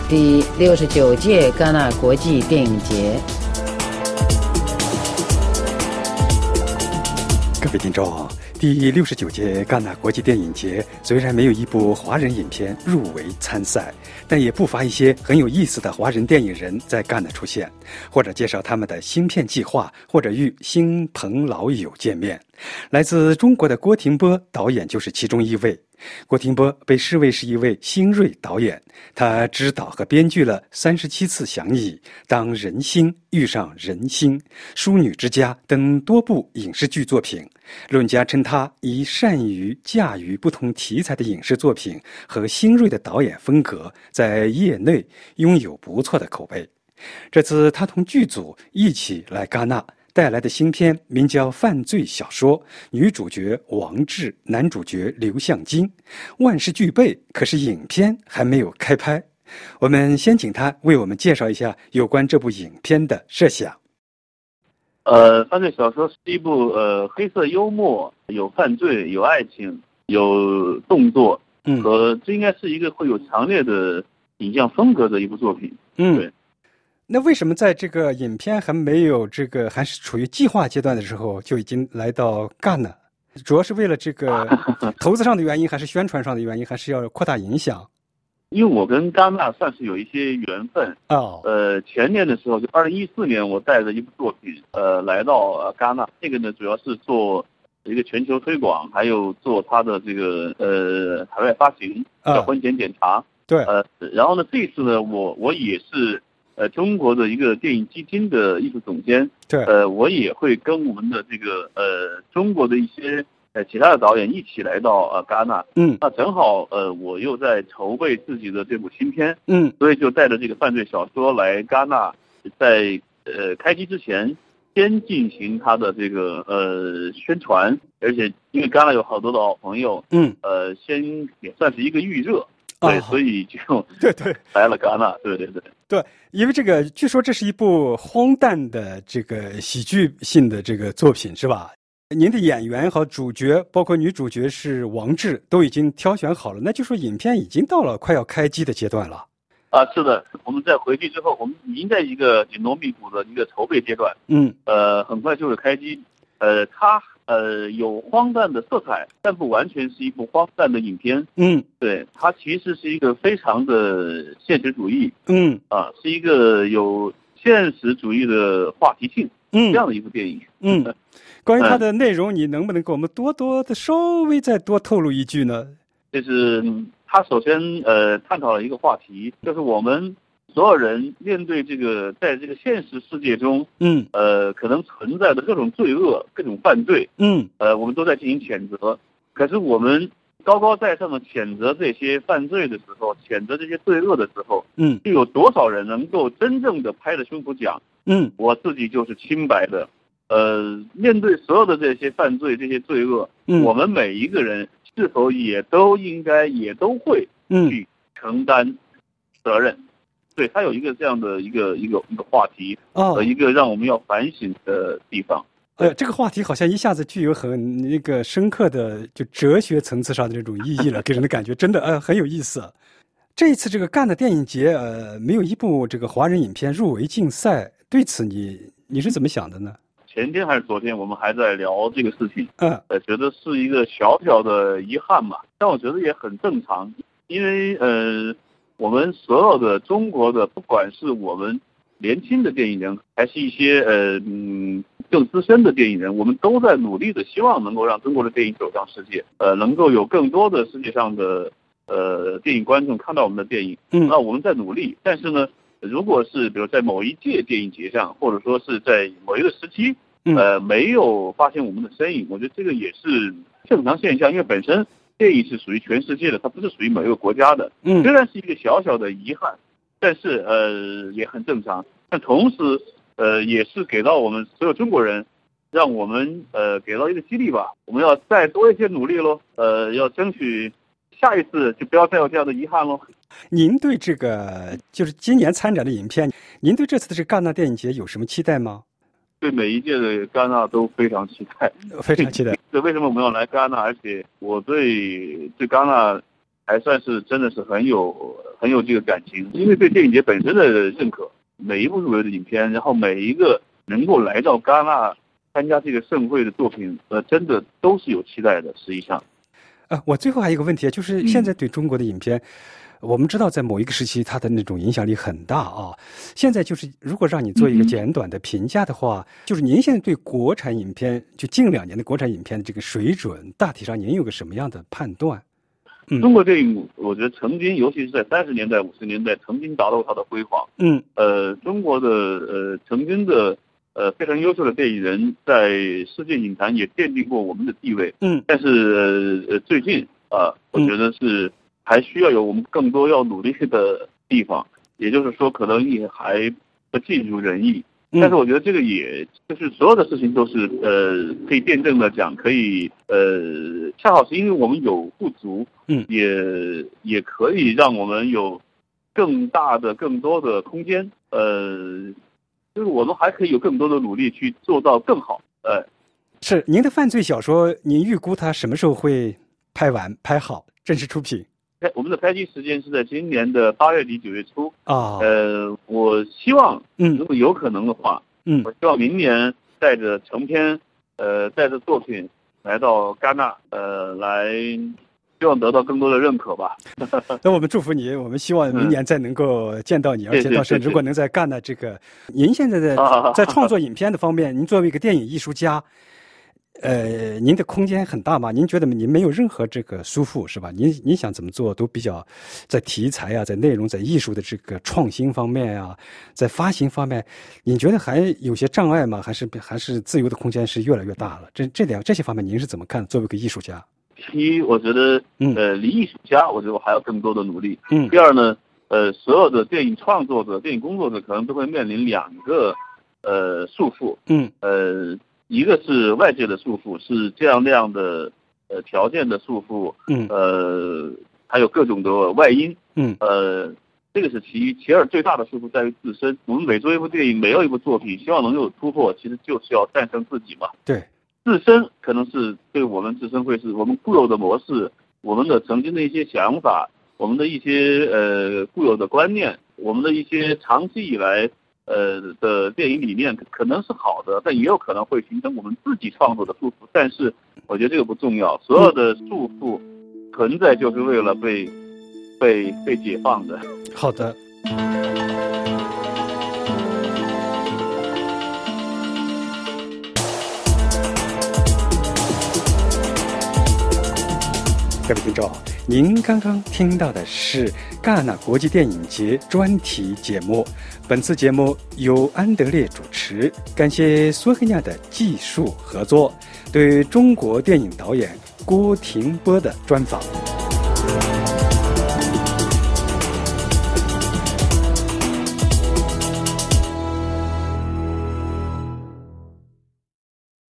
第69届戛纳国际电影节。 各位听众，第69届戛纳国际电影节虽然没有一部华人影片入围参赛，但也不乏一些很有意思的华人电影人在戛纳出现，或者介绍他们的新片计划，或者与新朋老友见面。来自中国的郭婷波导演就是其中一位。郭婷波被视为是一位新锐导演，他执导和编剧了37次响蚁、当人心遇上人心、淑女之家等多部影视剧作品。论家称他以善于驾驭不同题材的影视作品和新锐的导演风格，在业内拥有不错的口碑。这次他同剧组一起来戛纳，带来的新片名叫《犯罪小说》，女主角王志，男主角刘向金，万事俱备，可是影片还没有开拍。我们先请他为我们介绍一下有关这部影片的设想。 犯罪小说是一部黑色幽默，有犯罪，有爱情，有动作，和这应该是一个会有强烈的影像风格的一部作品。对。 那为什么在这个影片还没有还是处于计划阶段的时候就已经来到戛纳？主要是为了这个投资上的原因，还是宣传上的原因，还是要扩大影响？ 因为我跟戛纳算是有一些缘分。前年的时候，就2014年，我带着一部作品来到戛纳，这个呢主要是做一个全球推广，还有做它的这个海外发行，叫婚前检查。 对。 然后呢，这次呢，我也是中国的一个电影基金的艺术总监。 对。 我也会跟我们的这个中国的一些其他的导演一起来到戛纳。那正好我又在筹备自己的这部新片。所以就带着这个犯罪小说来戛纳，在开机之前先进行它的这个宣传，而且因为戛纳有好多的好朋友，先也算是一个预热。对，所以就来了戛纳。对， 因为这个据说这是一部荒诞的这个喜剧性的这个作品，是吧？您的演员和主角，包括女主角是王志，都已经挑选好了，那就说影片已经到了快要开机的阶段了。 是的，我们在回去之后，我们已经在一个紧锣密鼓的一个筹备阶段。很快就是开机。它有荒诞的色彩，但不完全是一部荒诞的影片。对，它其实是一个非常的现实主义。是一个有现实主义的话题性。这样的一部电影。 关于它的内容，你能不能给我们多多的稍微再多透露一句呢？ 就是它首先探讨了一个话题，就是我们所有人面对这个在这个现实世界中，可能存在的各种罪恶、各种犯罪，我们都在进行谴责。可是我们高高在上的谴责这些犯罪的时候，谴责这些罪恶的时候，就有多少人能够真正的拍着胸脯讲，我自己就是清白的。面对所有的这些犯罪、这些罪恶，我们每一个人是否也都应该、也都会去承担责任？对，它有一个这样的一个话题，和一个让我们要反省的地方。 这个话题好像一下子具有很那个深刻的就哲学层次上的这种意义了，给人的感觉真的很有意思。这一次这个戛纳电影节没有一部这个华人影片入围竞赛，对此你是怎么想的呢？ 前天还是昨天，我们还在聊这个事情。觉得是一个小小的遗憾嘛，但我觉得也很正常，因为我们所有的中国的，不管是我们年轻的电影人，还是一些更资深的电影人，我们都在努力的希望能够让中国的电影走向世界，能够有更多的世界上的电影观众看到我们的电影。那我们在努力，但是呢，如果是比如在某一届电影节上，或者说是在某一个时期，没有发现我们的身影，我觉得这个也是正常现象，因为本身电影是属于全世界的，它不是属于某一个国家的。虽然是一个小小的遗憾，但是也很正常。但同时也是给到我们所有中国人，让我们给到一个激励吧。我们要再多一些努力咯，要争取下一次就不要再有这样的遗憾咯。 您对这个就是今年参展的影片，您对这次的这个戛纳电影节有什么期待吗？ 对每一届的戛纳都非常期待， 非常期待。 为什么我们要来戛纳？而且我对戛纳还算是真的是很有这个感情，因为对电影节本身的认可，每一部入围的影片，然后每一个能够来到戛纳参加这个盛会的作品，真的都是有期待的。实际上， 我最后还有一个问题，就是现在对中国的影片。我们知道在某一个时期它的那种影响力很大啊，现在就是如果让你做一个简短的评价的话，就是您现在对国产影片就近2年的国产影片的这个水准，大体上您有个什么样的判断？ 中国电影我觉得曾经，尤其是在30年代50年代曾经达到它的辉煌。中国的曾经的非常优秀的电影人在世界影坛也奠定过我们的地位。但是最近我觉得是还需要有我们更多要努力的地方，也就是说可能也还不尽如人意。但是我觉得这个也就是所有的事情都是可以辩证的讲，可以恰好是因为我们有不足，也可以让我们有更大的更多的空间，就是我们还可以有更多的努力去做到更好。 是您的犯罪小说，您预估它什么时候会拍完拍好正式出品？ 我们的拍机时间是在今年的8月底9月初啊。我希望，如果有可能的话，我希望明年带着成片，带着作品来到戛纳，来希望得到更多的认可吧。 那我们祝福你，我们希望明年再能够见到你，而且到时如果能在戛纳这个，您现在在创作影片的方面，您作为一个电影艺术家。您的空间很大嘛？您觉得您没有任何这个束缚是吧？您想怎么做都比较，在题材啊，在内容，在艺术的这个创新方面啊，在发行方面，你觉得还有些障碍吗？还是自由的空间是越来越大了？这些方面您是怎么看？作为一个艺术家， 第一，我觉得离艺术家，我觉得我还要更多的努力。第二呢，所有的电影创作者、电影工作者可能都会面临2个束缚。一个是外界的束缚，是这样那样的条件的束缚，还有各种的外因，这个是其一。其二，最大的束缚在于自身。我们每做一部电影，每有一部作品，希望能有突破，其实就是要战胜自己嘛。 对， 自身可能是对我们自身会是我们固有的模式，我们的曾经的一些想法，我们的一些固有的观念，我们的一些长期以来。的电影理念可能是好的，但也有可能会形成我们自己创作的束缚。但是我觉得这个不重要，所有的束缚存在就是为了被解放的。 好的。各位听众，您刚刚听到的是戛纳国际电影节专题节目。本次节目由安德烈主持，感谢苏黑亚的技术合作，对中国电影导演郭廷波的专访。